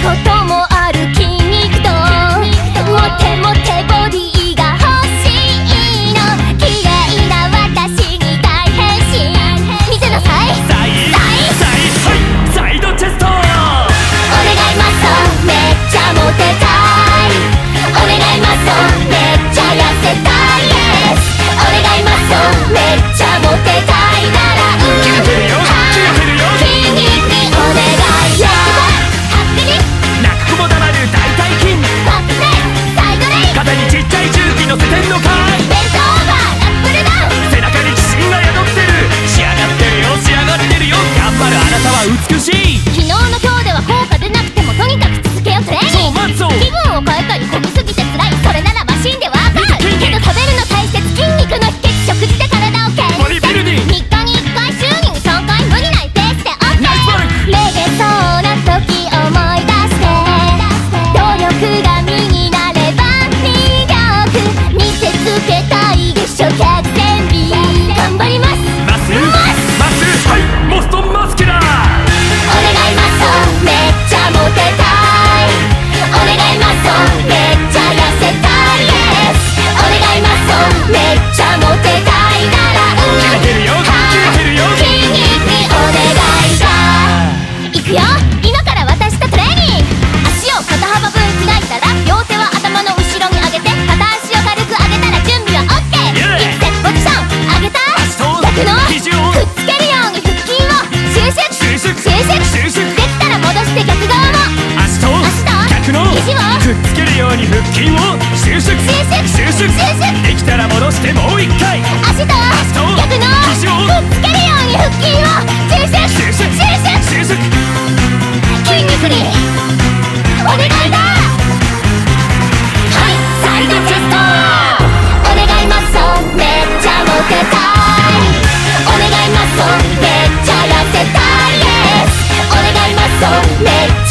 こともある筋肉とモテモテボディが欲しいの。綺麗な私に大変身見せなさい。 サイドチェストお願いマッソめっちゃモテたい。お願いマッソめっちゃ痩せたいです。お願いマッソめっちゃモテたいなら切れてるよ筋肉にお願いよ。ハックリ泣く子も黙る大腿筋バックレイサイドレイ肩にちっちゃい重機乗せてんのかい。 ベントオーバーラップルダウン背中に自信が宿ってる。仕上がってるよ頑張るあなたは美しい。 昨日の今日では効果出なくてもとにかく続けようトレーニング。 そうマッツォ気分を変えたりこぎすぎて辛いそれならマシンでワークアウト。けど食べるの大切筋肉の秘訣食事で体を健ボディビルディング 3日に1回週に3回無理ないペースで OK。 ナイスバルクめげそうな時思い出して努力が身になれば魅力見せつけたいでしょ。客船美頑張ります。 マスはいモストンマスキュラーお願いマッソめっちゃモテたい。お願いマッソめっちゃ痩せたいです。お願いマッソめっちゃモテたいなら切れてるよ筋肉にお願いだ。いくよ今から私とトレーニング。足を肩幅分開いたら両手は頭の後ろに上げて片足を軽く上げたら準備は OK。 Yeah 一セットポジション上げた足と逆の肘をくっつけるように腹筋を収縮できたら戻して逆側も足と足と逆の肘をくっつけるように腹筋を収縮できたら戻してもう一回。 足と逆の肘をくっつけるように腹筋を収縮筋肉にお願いだ。はいサイドチェストお願いマッソめっちゃモテたい。お願いマッソめっちゃ痩せたいです。お願いマッソめっちゃ